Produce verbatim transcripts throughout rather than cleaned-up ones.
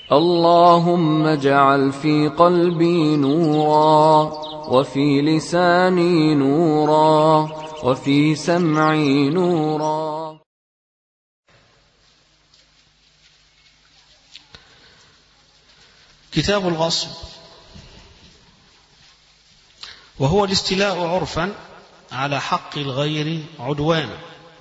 اللهم اجعل في قلبي نورا، وفي لساني نورا، وفي سمعي نورا. كتاب الغصب، وهو الاستيلاء عرفا على حق الغير عدوانا.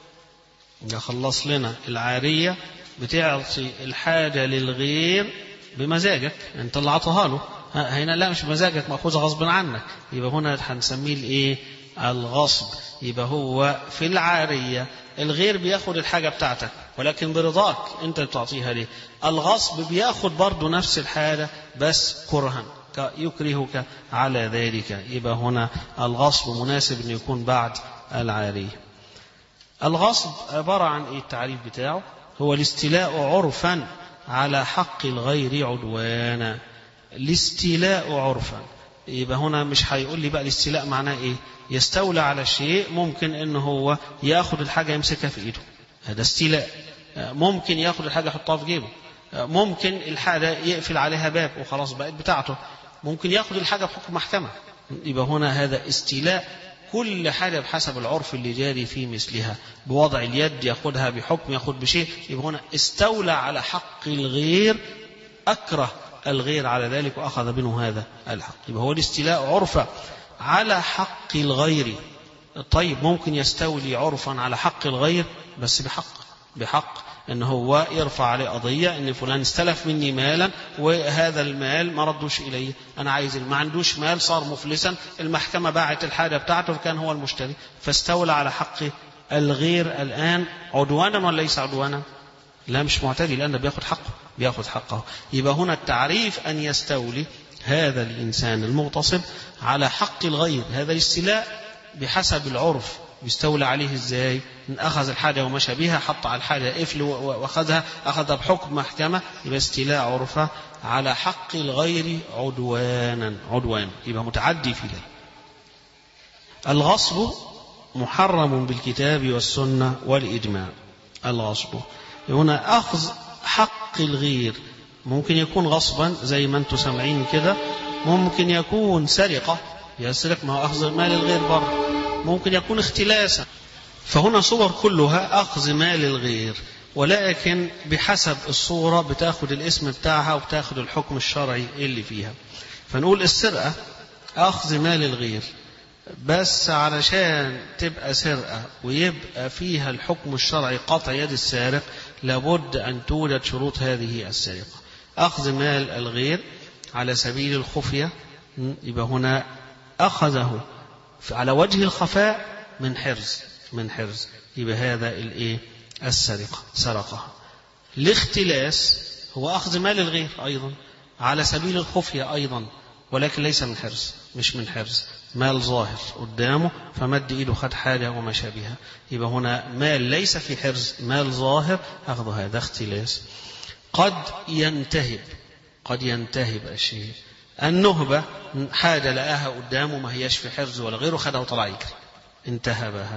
يخلص لنا العارية، بتعطي الحاجة للغير بمزاجك، انت اللي عطاها له. هنا لا، مش بمزاجك، مأخوذ غصب عنك، يبقى هنا هنسميه الايه؟ الغصب. يبقى هو في العارية الغير بياخد الحاجة بتاعتك ولكن برضاك، انت بتعطيها ليه. الغصب بياخد برضو نفس الحاجة بس كرها، يكرهك على ذلك. يبقى هنا الغصب مناسب ان يكون بعد العارية. الغصب عبارة عن ايه؟ التعريف بتاعه هو الاستيلاء عرفا على حق الغير عدوانا. الاستيلاء عرفا، يبقى هنا مش هيقول لي بقى الاستيلاء معناه ايه. يستولى على شيء، ممكن انه هو ياخد الحاجة يمسكها في ايده، هذا استيلاء. ممكن ياخد الحاجة يحطها في جيبه، ممكن الحاجة يقفل عليها باب وخلاص بقت بتاعته، ممكن ياخد الحاجة بحكم محكمة. يبقى هنا هذا استيلاء. كل حاجة بحسب العرف اللي جاري في مثلها، بوضع اليد ياخدها بحكم، ياخد بشيء. يبقى هنا استولى على حق الغير، أكره الغير على ذلك وأخذ منه هذا الحق. يبقى هو الاستيلاء عرفا على حق الغير. طيب ممكن يستولي عرفا على حق الغير بس بحق، بحق ان هو يرفع عليه قضية ان فلان استلف مني مالا وهذا المال ما ردوش اليه، انا عايز، ما عندوش مال، صار مفلسا، المحكمة باعت الحاجة بتاعته كان هو المشتري، فاستولى على حق الغير الآن عدوانا ولا ليس عدوانا؟ لا، مش معتدي، لأنه بياخد حقه، بياخد حقه. يبقى هنا التعريف أن يستولي هذا الإنسان المغتصب على حق الغير. هذا الاستيلاء بحسب العرف بيستولى عليه ازاي؟ ان اخذ الحاجه ومشى بها، حط على الحاجه قفل واخذها، اخذها بحكم محكمه، يبقى استيلاء عرفه على حق الغير عدوانا، عدوان، يبقى متعدي في ذلك. الغصب محرم بالكتاب والسنه والاجماع. الغصب هنا اخذ حق الغير، ممكن يكون غصبا زي ما انتم سامعين كده، ممكن يكون سرقه، يسرق، ما هو اخذ مال الغير برضه، ممكن يكون اختلاسا. فهنا صور كلها أخذ مال الغير، ولكن بحسب الصورة بتاخد الاسم بتاعها وبتاخد الحكم الشرعي اللي فيها. فنقول السرقة أخذ مال الغير، بس علشان تبقى سرقة ويبقى فيها الحكم الشرعي قطع يد السارق لابد أن توجد شروط هذه السرقة. أخذ مال الغير على سبيل الخفية، يبقى هنا أخذه على وجه الخفاء من حرز، من حرز، يبقى هذا الايه؟ السرقة، سرقها. الاختلاس هو أخذ مال الغير أيضا على سبيل الخفية أيضا، ولكن ليس من حرز، مش من حرز، مال ظاهر قدامه فمد إيده خد حاجة وما شابهها، يبقى هنا مال ليس في حرز، مال ظاهر أخذ، هذا اختلاس. قد ينتهب، قد ينتهب الشيء. النهبة حاجة لقاها قدامه ما هياش في حرز ولا غيره، خدها وطلع يجري، انتهبها.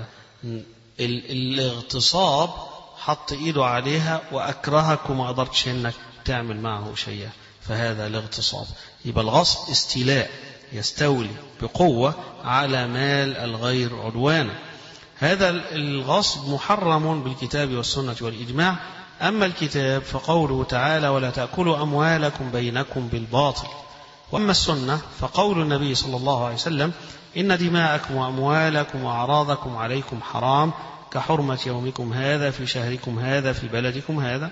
الاغتصاب حط ايده عليها واكرهك وما قدرتش انك تعمل معه شيئا، فهذا الاغتصاب. يبقى الغصب استيلاء، يستولي بقوة على مال الغير عدوانا. هذا الغصب محرم بالكتاب والسنة والإجماع. أما الكتاب فقوله تعالى ولا تأكلوا أموالكم بينكم بالباطل، وأما السنة فقول النبي صلى الله عليه وسلم إن دماءكم وأموالكم وأعراضكم عليكم حرام كحرمة يومكم هذا في شهركم هذا في بلدكم هذا.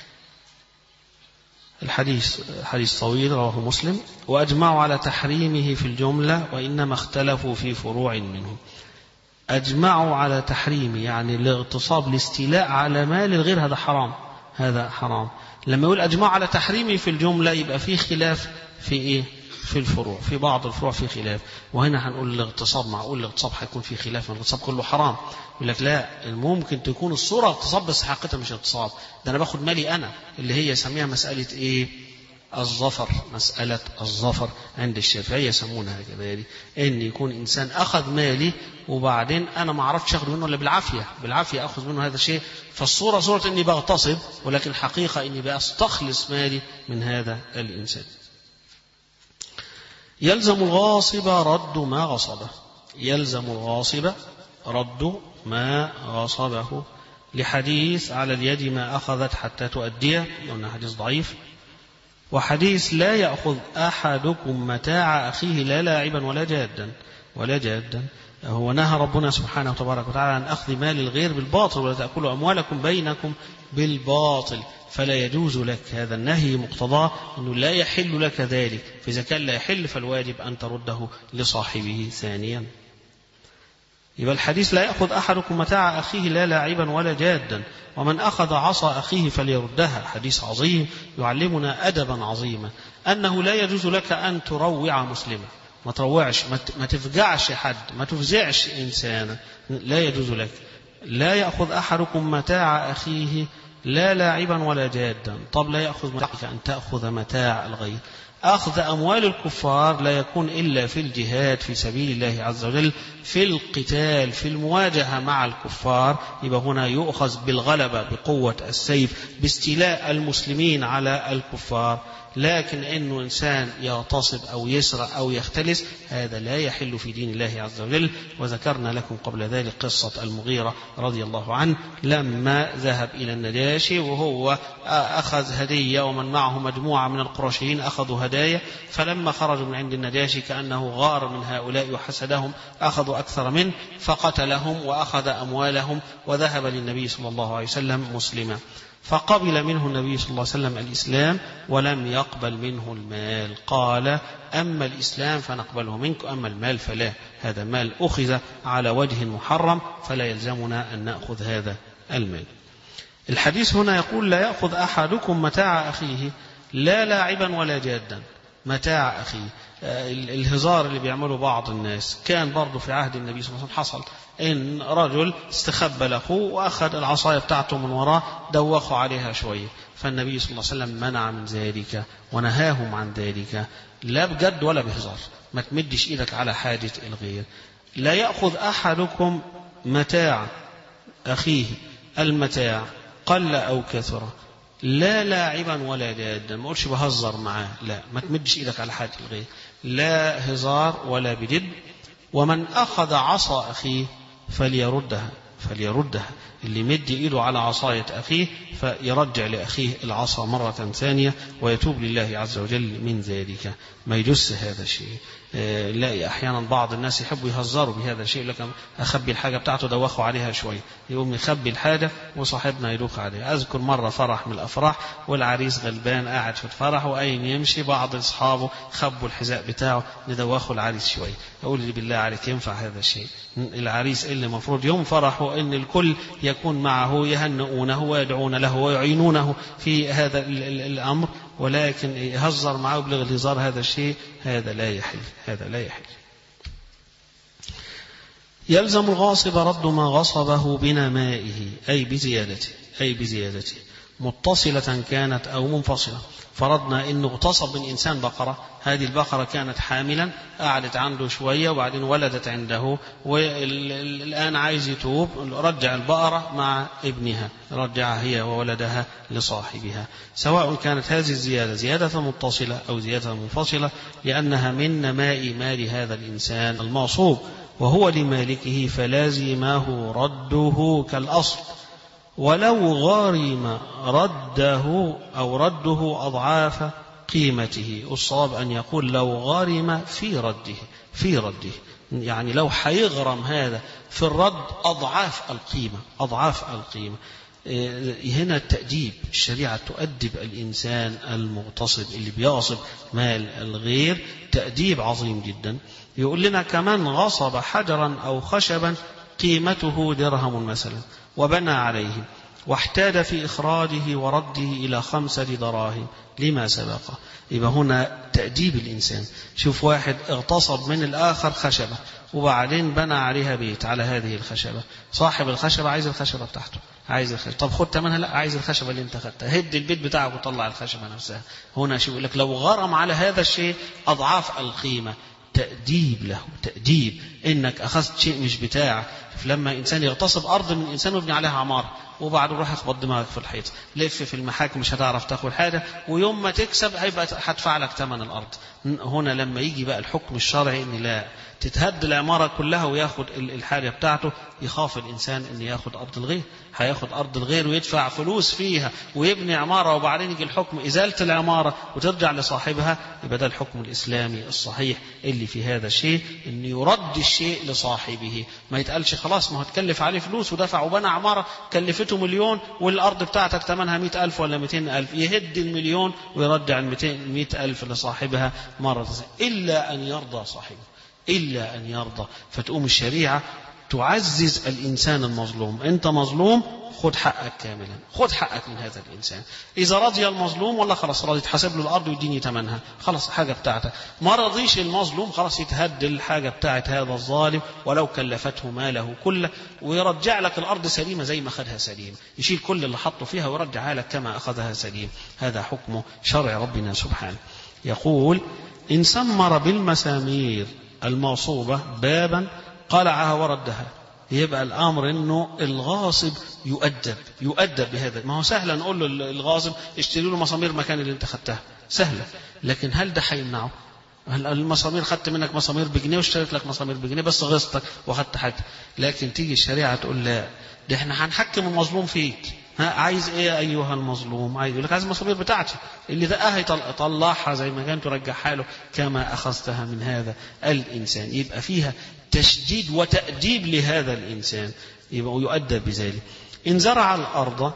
الحديث حديث طويل رواه مسلم. وأجمعوا على تحريمه في الجملة وإنما اختلفوا في فروع منه. أجمعوا على تحريمه يعني الاغتصاب، الاستيلاء على مال الغير، هذا حرام، هذا حرام. لما يقول أجمعوا على تحريمه في الجملة يبقى فيه خلاف في إيه؟ في الفروع، في بعض الفروع في خلاف. وهنا هنقول الاغتصاب، معقول الاغتصاب هيكون فيه خلاف؟ الاغتصاب كله حرام. يقول لك لا، ممكن تكون الصورة اغتصاب بس حقيقتها مش اغتصاب، ده أنا باخد مالي أنا، اللي هي يسميها مسألة إيه؟ الظفر، مسألة الظفر عند الشافعية يسمونها كذلك، إن يكون إنسان أخذ مالي وبعدين أنا ما عرفتش أخذ منه إلا بالعافية، بالعافية أخذ منه هذا الشيء، فالصورة صورة إني بغتصب، ولكن حقيقة إني بأستخلص مالي من هذا الإنسان. يلزم الغاصب رد ما غصبه، يلزم الغاصب رد ما غصبه، لحديث على اليد ما أخذت حتى تؤديه، قلنا حديث ضعيف. وحديث لا يأخذ أحدكم متاع أخيه لا لاعبا ولا جادا ولا جادا، هو نهى ربنا سبحانه وتبارك وتعالى عن أخذ مال الغير بالباطل، ولا تأكلوا أموالكم بينكم بالباطل، فلا يجوز لك، هذا النهي مقتضاه أنه لا يحل لك ذلك، فإذا كان لا يحل فالواجب أن ترده لصاحبه ثانيا. يبقى الحديث لا يأخذ أحدكم متاع أخيه لا لاعبا ولا جادا، ومن أخذ عصا أخيه فليردها، حديث عظيم يعلمنا أدبا عظيما، أنه لا يجوز لك أن تروع مسلما، ما تروعش، ما تفجعش حد، ما تفزعش إنسانا، لا يجوز لك. لا يأخذ أحدكم متاع أخيه لا لاعبا ولا جادا. طب لا يأخذ متاعك أن تأخذ متاع الغير. أخذ أموال الكفار لا يكون إلا في الجهاد في سبيل الله عز وجل، في القتال، في المواجهة مع الكفار، يبقى هنا يؤخذ بالغلبة بقوة السيف، باستيلاء المسلمين على الكفار. لكن إنه إنسان يغتصب أو يسرق أو يختلس هذا لا يحل في دين الله عز وجل. وذكرنا لكم قبل ذلك قصة المغيرة رضي الله عنه لما ذهب إلى النجاشي وهو أخذ هدية ومن معه مجموعة من القرشيين أخذوا هدايا، فلما خرجوا من عند النجاشي كأنه غار من هؤلاء وحسدهم، أخذوا أكثر منه فقتلهم وأخذ أموالهم وذهب للنبي صلى الله عليه وسلم مسلما، فقبل منه النبي صلى الله عليه وسلم الإسلام ولم يقبل منه المال. قال أما الإسلام فنقبله منك، أما المال فلا، هذا مال أخذ على وجه محرم فلا يلزمنا أن نأخذ هذا المال. الحديث هنا يقول لا يأخذ أحدكم متاع أخيه لا لاعبا ولا جادا. متاع أخيه الهزار اللي بيعمله بعض الناس، كان برضو في عهد النبي صلى الله عليه وسلم حصل إن رجل استخبى لأخوه وأخذ العصاية بتاعته من وراه دوخوا عليها شوية، فالنبي صلى الله عليه وسلم منع من ذلك ونهاهم عن ذلك، لا بجد ولا بهزار، ما تمدش إيدك على حاجة الغير. لا يأخذ أحدكم متاع أخيه، المتاع قل أو كثر، لا لاعبا ولا جادا، ما قلش بهزر معاه، لا، ما تمدش إيدك على حاجة الغير، لا هزار ولا بجد. ومن أخذ عصا أخيه فليردها فليردها اللي مد إيده على عصاية أخيه فيرجع لأخيه العصا مرة ثانية ويتوب لله عز وجل من ذلك، ما يجوز هذا الشيء. لا، أحيانا بعض الناس يحبوا يهزروا بهذا الشيء، لكن أخبي الحاجة بتاعته دوخوا عليها شوية، يقوم يخبي الحاجة وصاحبنا يدوخ عليها. أذكر مرة فرح من الأفراح والعريس غلبان قاعد في الفرح وأين يمشي بعض أصحابه خبوا الحذاء بتاعه ندوخوا العريس شوية. أقول لي بالله عليك ينفع هذا الشيء؟ العريس اللي المفروض يوم فرحه إن الكل يكون معه يهنئونه ويدعون له ويعينونه في هذا الأمر، ولكن يهزر معه ويبلغ الهزار، هذا الشيء هذا لا يحل، هذا لا يحل. يلزم الغاصب رد ما غصبه بنمائه أي بزيادته أي بزيادته متصلة كانت أو منفصلة. فرضنا إنه اغتصب من إنسان بقرة، هذه البقرة كانت حاملا قعدت عنده شوية وبعدين ولدت عنده والآن عايز يتوب، رجع البقرة مع ابنها، رجعها هي وولدها لصاحبها، سواء كانت هذه الزيادة زيادة متصلة أو زيادة منفصلة، لأنها من نماء مال هذا الإنسان المغصوب وهو لمالكه فلازمه رده كالأصل، ولو غارم رده أو رده أضعاف قيمته. الصواب أن يقول لو غارم في رده في رده يعني لو حيغرم هذا في الرد أضعاف القيمة أضعاف القيمة. هنا التأديب، الشريعة تؤدب الإنسان المغتصب اللي بيغصب مال الغير تأديب عظيم جدا. يقول لنا كمان غصب حجرا أو خشبا قيمته درهم مثلا وبنى عليه واحتاج في إخراجه ورده إلى خمسة دراهم لما سبق. يبقى هنا تأديب الإنسان. شوف واحد اغتصب من الآخر خشبة وبعدين بنى عليها بيت على هذه الخشبة، صاحب الخشبة عايز الخشبة بتاعته، عايز الخشبة. طب خد ثمنها، لا عايز الخشبة اللي انت خدتها، هد البيت بتاعك وطلع الخشبة نفسها. هنا شو يقول لك لو غرم على هذا الشيء أضعاف القيمة، تأديب له، تأديب إنك أخذت شيء مش بتاعك. لما إنسان يغتصب أرض من إنسان ويبني عليها عمارة وبعده روح يخبط دماغك في الحيط، لف في المحاكم مش هتعرف تاخد حاجة، ويوم ما تكسب هيبقى هدفع لك ثمن الأرض. هنا لما يجي بقى الحكم الشرعي إن لا تتهد العمارة كلها وياخد الحاجة بتاعته، يخاف الإنسان إن ياخد أرض الغير، هياخد أرض الغير ويدفع فلوس فيها ويبني عمارة وبعدين يجي الحكم إزالة العمارة وترجع لصاحبها. يبقى ده الحكم الإسلامي الصحيح اللي في هذا الشيء، إن يرد الشيء لصاحبه. ما يتقالش خلاص ما هو تكلف عليه فلوس ودفع وبنى عمارة كلفته مليون والأرض بتاعتك ثمنها مئة ألف ولا مئتين ألف، يهد المليون ويرجع المئة ألف لصاحبها مرة، إلا أن يرضى صاحبه، إلا أن يرضى. فتقوم الشريعة تعزز الإنسان المظلوم. أنت مظلوم، خد حقك كاملا، خد حقك من هذا الإنسان. إذا رضي المظلوم والله خلاص راضي تحسب له الأرض ويديني ثمنها، خلاص حاجة بتاعتك. ما رضيش المظلوم خلاص يتهد الحاجة بتاعت هذا الظالم ولو كلفته ماله كله، ويرجع لك الأرض سليمة زي ما أخذها سليم، يشيل كل اللي حطه فيها ويرجعها لك كما أخذها سليم. هذا حكم شرع ربنا سبحانه. يقول إن سمر بالمسامير الموصوبة بابا قلعها وردها. يبقى الأمر إنه الغاصب يؤدب، يؤدب بهذا. ما هو سهل نقول له الغاصب اشتري له مسامير مكان اللي انت خدتها، سهلة، لكن هل ده هيمنعه؟ المسامير خدت منك مسامير بجنيه واشتريت لك مسامير بجنيه بس غصتك واخدت حاجة. لكن تيجي الشريعة تقول لا، ده احنا هنحكم المظلوم فيك. ها عايز ايه ايها المظلوم؟ عايز يقول لك عايز المسامير بتاعتي اللي دقاها طلعها زي ما كان ترجعها له كما اخذتها من هذا الانسان. يبقى فيها تشديد وتأديب لهذا الإنسان، يبقى يؤدب بذلك. إن زرع الأرض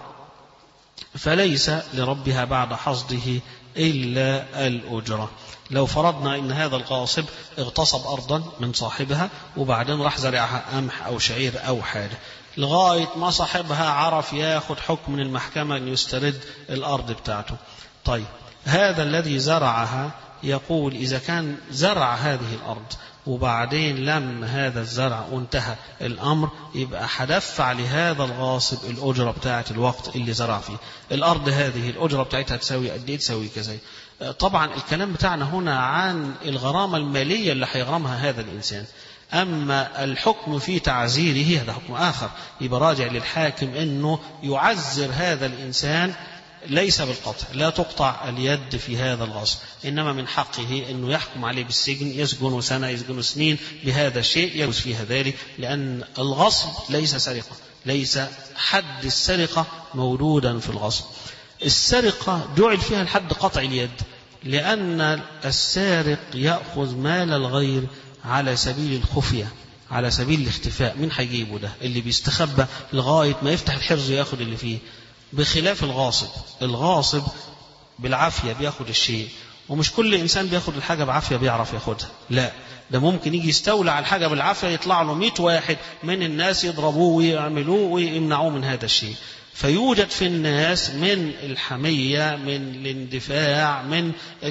فليس لربها بعد حصده إلا الأجرة. لو فرضنا إن هذا الغاصب اغتصب أرضا من صاحبها وبعدين راح زرعها قمح أو شعير أو حاجة، لغاية ما صاحبها عرف ياخد حكم من المحكمة أن يسترد الأرض بتاعته. طيب هذا الذي زرعها يقول إذا كان زرع هذه الأرض وبعدين لم هذا الزرع وانتهى الأمر، يبقى هدفع لهذا الغاصب الأجرة بتاعة الوقت اللي زرع فيه الأرض. هذه الأجرة بتاعتها تساوي قد إيه؟ تساوي كذا. طبعا الكلام بتاعنا هنا عن الغرامة المالية اللي هيغرمها هذا الإنسان، أما الحكم في تعزيره هذا حكم آخر. يبقى راجع للحاكم أنه يعزر هذا الإنسان ليس بالقطع، لا تقطع اليد في هذا الغصب، إنما من حقه أنه يحكم عليه بالسجن، يسجن سنة يسجن سنين بهذا الشيء، يجوز فيها ذلك، لأن الغصب ليس سرقة، ليس حد السرقة موجودا في الغصب. السرقة جعل فيها الحد قطع اليد، لأن السارق يأخذ مال الغير على سبيل الخفية، على سبيل الاختفاء. من هيجيبه ده؟ اللي بيستخبى لغاية ما يفتح الحرز يأخذ اللي فيه، بخلاف الغاصب. الغاصب بالعافية بياخد الشيء، ومش كل إنسان بياخد الحاجة بعافية بيعرف ياخدها، لا، ده ممكن يجي يستولى على الحاجة بالعافية يطلع له مئة واحد من الناس يضربوه ويعملوه ويمنعوه من هذا الشيء. فيوجد في الناس من الحمية، من الاندفاع، من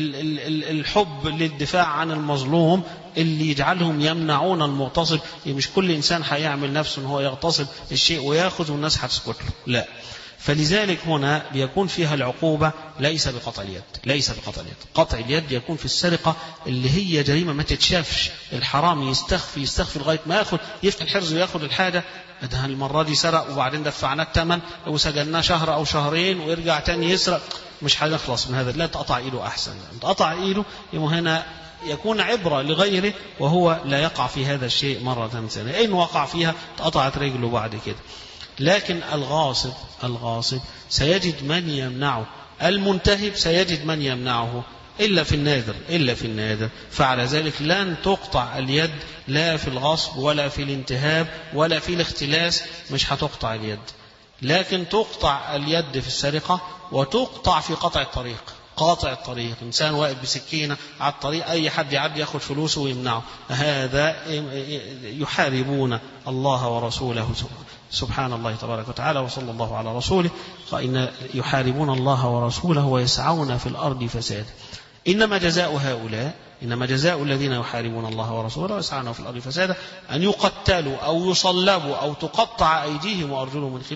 الحب للدفاع عن المظلوم اللي يجعلهم يمنعون المغتصب. مش كل إنسان هيعمل نفسه أنه هو يغتصب الشيء ويأخذ والناس هتسكت له، لا. فلذلك هنا بيكون فيها العقوبة ليس بقطع اليد، ليس بقطع اليد. قطع اليد يكون في السرقة اللي هي جريمة ما تتشافش، الحرام يستخفي يستخفي لغاية ما ياخذ، يفتح الحرز وياخذ الحاجة. ده المرة دي سرق وبعدين دفعناه الثمن وسجناه شهر أو شهرين ويرجع تاني يسرق، مش هنخلص من هذا. لا، تقطع إيده أحسن، تقطع إيده يبقى هنا يكون عبرة لغيره وهو لا يقع في هذا الشيء مرة ثانية. إن وقع فيها تقطعت رجله بعد كده. لكن الغاصب الغاصب سيجد من يمنعه، المنتهب سيجد من يمنعه، إلا في النادر، إلا في النادر. فعلى ذلك لن تقطع اليد لا في الغصب ولا في الانتهاب ولا في الاختلاس، مش هتقطع اليد. لكن تقطع اليد في السرقة وتقطع في قطع الطريق. قاطع الطريق، إنسان واقف بسكينة على الطريق، أي حد يعدي يأخذ فلوسه ويمنعه، هذا يحاربون الله ورسوله سبحان الله تبارك وتعالى. وصلى الله على رسوله فإن يحاربون الله ورسوله ويسعون في الأرض فسادا. إنما جزاء هؤلاء، إنما جزاء الذين يحاربون الله ورسوله ويسعون في الأرض فسادا أن يقتلوا أو يصلبوا أو تقطع أيديهم وأرجلهم من خلاف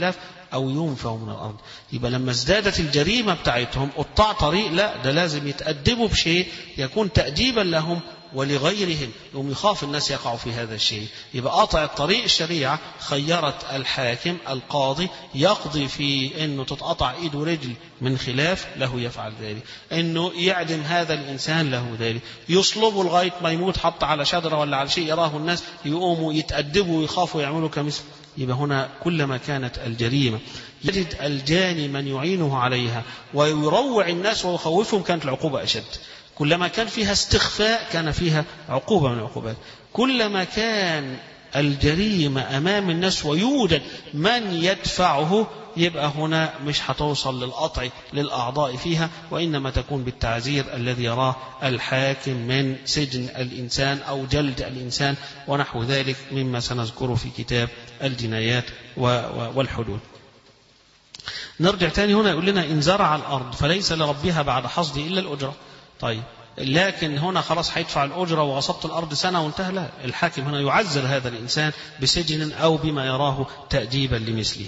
أو ينفوا من الأرض. يبقى لما ازدادت الجريمة بتاعتهم قطاع طريق، لا ده لازم يتأدبوا بشيء يكون تأديبا لهم ولغيرهم، يوم يخاف الناس يقعوا في هذا الشيء. يبقى قطع الطريق الشريعة خيرت الحاكم القاضي يقضي في انه تتقطع ايد ورجل من خلاف له يفعل ذلك، انه يعدم هذا الانسان له ذلك، يصلبه لغاية ما يموت حتى على شجرة ولا على شيء يراه الناس يقوموا يتأدبوا ويخافوا يعملوا كمثل. يبقى هنا كلما كانت الجريمة يجد الجاني من يعينه عليها ويروع الناس ويخوفهم كانت العقوبة أشد. كلما كان فيها استخفاء كان فيها عقوبة من العقوبات. كلما كان الجريمة أمام الناس ويوجد من يدفعه يبقى هنا مش هتوصل للقطع للأعضاء فيها، وإنما تكون بالتعزير الذي يراه الحاكم من سجن الإنسان أو جلد الإنسان ونحو ذلك مما سنذكره في كتاب الجنايات والحدود. نرجع تاني هنا يقول لنا إن زرع الأرض فليس لربها بعد حصده إلا الأجرة. طيب لكن هنا خلاص هيدفع الأجرة وغصبت الأرض سنة وانتهى، لا، الحاكم هنا يعزر هذا الإنسان بسجن أو بما يراه تأديبا لمثله.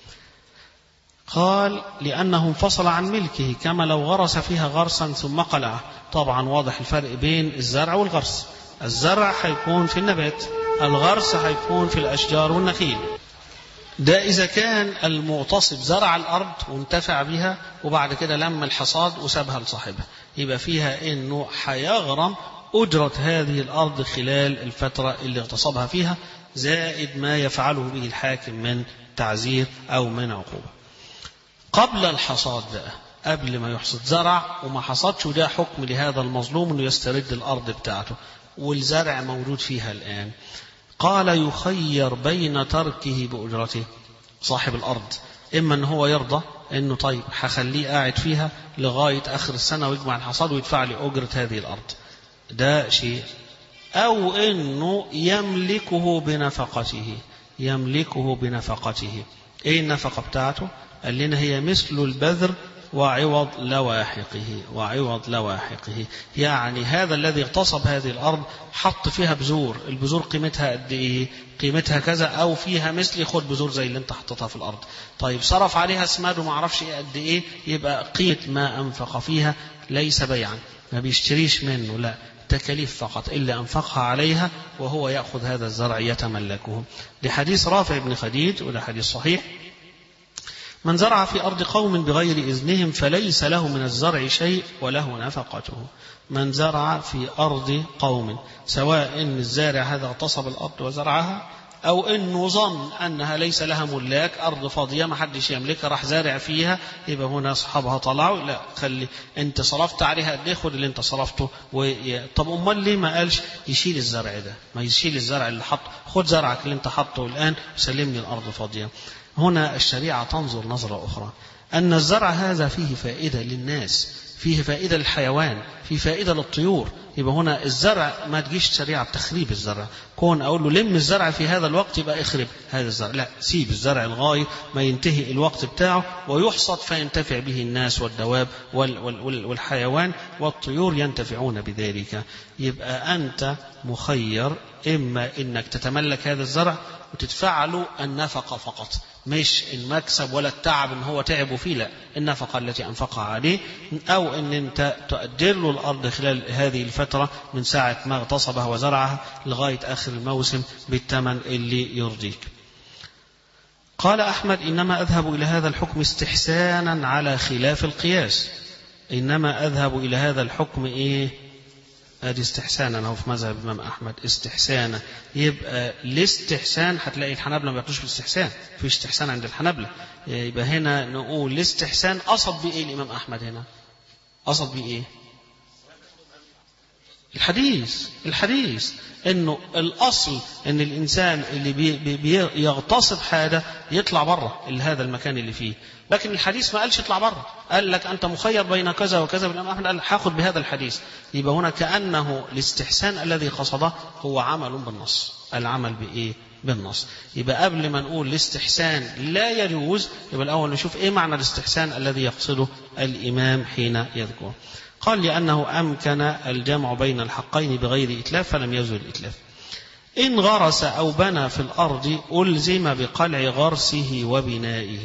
قال لأنه انفصل عن ملكه كما لو غرس فيها غرسا ثم قلعه. طبعا واضح الفرق بين الزرع والغرس. الزرع هيكون في النبات، الغرس هيكون في الأشجار والنخيل. ده إذا كان المغتصب زرع الأرض وانتفع بها وبعد كده لم الحصاد وسابها لصاحبها، يبقى فيها إنه حيغرم أجرة هذه الأرض خلال الفترة اللي اغتصبها فيها زائد ما يفعله به الحاكم من تعزير أو من عقوبة. قبل الحصاد بقى، قبل ما يحصد زرع وما حصدش، وده حكم لهذا المظلوم إنه يسترد الأرض بتاعته والزرع موجود فيها الآن. قال يخير بين تركه بأجرته. صاحب الأرض إما أن هو يرضى أنه طيب هخليه قاعد فيها لغاية آخر السنة ويجمع الحصاد ويدفع لي أجرة هذه الأرض، ده شيء، أو أنه يملكه بنفقته. يملكه بنفقته. إيه النفقة بتاعته؟ قال لنا هي مثل البذر وعوض لواحقه. وعوض لواحقه يعني هذا الذي اغتصب هذه الأرض حط فيها بذور، البذور قيمتها قد إيه؟ قيمتها كذا، أو فيها مثل خد بذور زي اللي انت حطتها في الأرض. طيب صرف عليها اسماد وما عرفش إيه قد إيه، يبقى قيمة ما أنفق فيها ليس بيعا، ما بيشتريش منه، لا، تكاليف فقط إلا أنفقها عليها وهو يأخذ هذا الزرع يتملكه. لحديث رافع بن خديج وده حديث صحيح: من زرع في أرض قوم بغير إذنهم فليس له من الزرع شيء وله نفقته. من زرع في أرض قوم، سواء إن الزارع هذا اغتصب الأرض وزرعها أو إنه ظن أنها ليس لها ملاك، أرض فاضية ما حدش يملكها راح زارع فيها، يبقى هنا أصحابها طلعوا لا خلي أنت صرفت عليها قد إيه، خد اللي أنت صرفته. وي... طب أمال ليه ما قالش يشيل الزرع ده؟ ما يشيل الزرع اللي حطه، خد زرعك اللي أنت حطه الآن وسلمني الأرض فاضية. هنا الشريعة تنظر نظرة أخرى، أن الزرع هذا فيه فائدة للناس، فيه فائدة للحيوان، فيه فائدة للطيور. يبقى هنا الزرع ما تجيش شريعة بتخريب الزرع، كون أقول له لم الزرع في هذا الوقت يبقى اخرب هذا الزرع، لا، سيب الزرع لغاية ما ينتهي الوقت بتاعه ويحصد فينتفع به الناس والدواب والحيوان والطيور ينتفعون بذلك. يبقى أنت مخير، إما إنك تتملك هذا الزرع وتدفع له النفقة فقط، مش المكسب ولا التعب ان هو تعب فيه، لا، النفقة التي أنفقها عليه، أو أن أنت تؤجر له الأرض خلال هذه الفترة من ساعة ما اغتصبها وزرعها لغاية آخر الموسم بالثمن اللي يرضيك. قال أحمد: إنما أذهب إلى هذا الحكم استحسانا على خلاف القياس. إنما أذهب إلى هذا الحكم إيه؟ ادي استحسانا اهو في مذهب الامام احمد، استحسانا. يبقى الاستحسان هتلاقي الحنابلة ما بياخدوش بالاستحسان، في استحسان عند الحنابلة. يبقى هنا نقول الاستحسان قصد بيه ايه الامام احمد؟ هنا قصد بيه ايه؟ الحديث الحديث انه الاصل ان الانسان اللي بي بي بيغتصب حاجه يطلع بره هذا المكان اللي فيه، لكن الحديث ما قالش يطلع بره، قال لك انت مخير بين كذا وكذا. الامام احمد قال هاخد بهذا الحديث. يبقى هنا كانه الاستحسان الذي قصده هو عمل بالنص، العمل بايه؟ بالنص. يبقى قبل ما نقول الاستحسان لا يجوز، يبقى الاول نشوف ايه معنى الاستحسان الذي يقصده الامام حين يذكر. قال: لأنه أمكن الجمع بين الحقين بغير إتلاف فلم يزل الإتلاف. إن غرس أو بنى في الأرض ألزم بقلع غرسه وبنائه.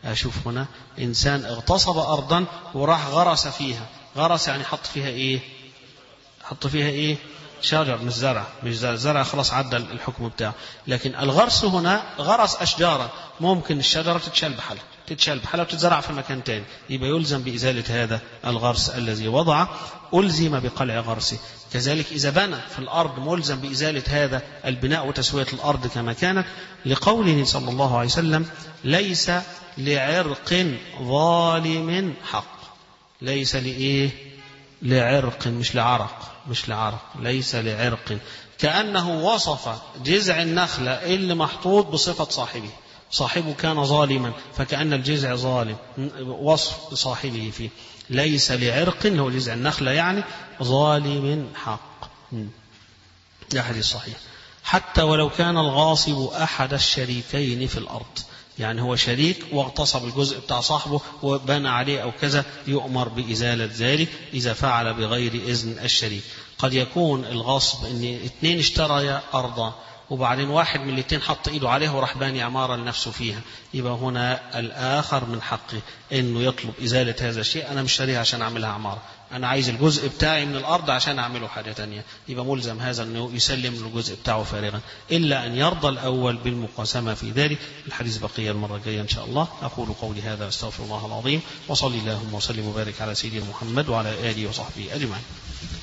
أشوف هنا إنسان اغتصب أرضا وراح غرس فيها. غرس يعني حط فيها إيه؟ حط فيها إيه؟ شجر مش زرع. مش زرع, زرع خلاص عدى الحكم بتاعه. لكن الغرس هنا غرس أشجارا، ممكن الشجرة تتشال بحالها تتشال بحالها وتتزرع في مكان تاني، يبقى يلزم بإزالة هذا الغرس الذي وضع، ألزم بقلع غرسه. كذلك إذا بنى في الأرض ملزم بإزالة هذا البناء وتسوية الأرض كما كانت، لقوله صلى الله عليه وسلم: ليس لعرق ظالم حق. ليس لإيه؟ لعرق، مش لعرق، مش لعرق، ليس لعرق. كأنه وصف جذع النخلة اللي محطوط بصفة صاحبه، صاحبه كان ظالما فكأن الجذع ظالم، وصف صاحبه فيه. ليس لعرق اللي هو جذع النخلة يعني ظالم حق. ده حديث صحيح. حتى ولو كان الغاصب أحد الشريكين في الأرض، يعني هو شريك واغتصب الجزء بتاع صاحبه وبنى عليه أو كذا، يؤمر بإزالة ذلك إذا فعل بغير إذن الشريك. قد يكون الغصب إن اثنين اشتريا أرضا وبعدين واحد من الاثنين حط إيده عليها وراح باني عمارة لنفسه فيها، يبقى هنا الآخر من حقه إنه يطلب إزالة هذا الشيء. أنا مش شاريها عشان أعملها عمارة، أنا عايز الجزء بتاعي من الأرض عشان أعمله حاجة تانية، يبقى ملزم هذا أنه يسلم الجزء بتاعه فارغا، إلا أن يرضى الأول بالمقاسمة في ذلك. الحديث بقية المرة الجاية إن شاء الله. أقول قولي هذا واستغفر الله العظيم، وصلي اللهم وسلم وبارك على سيدنا محمد وعلى آله وصحبه أجمعين.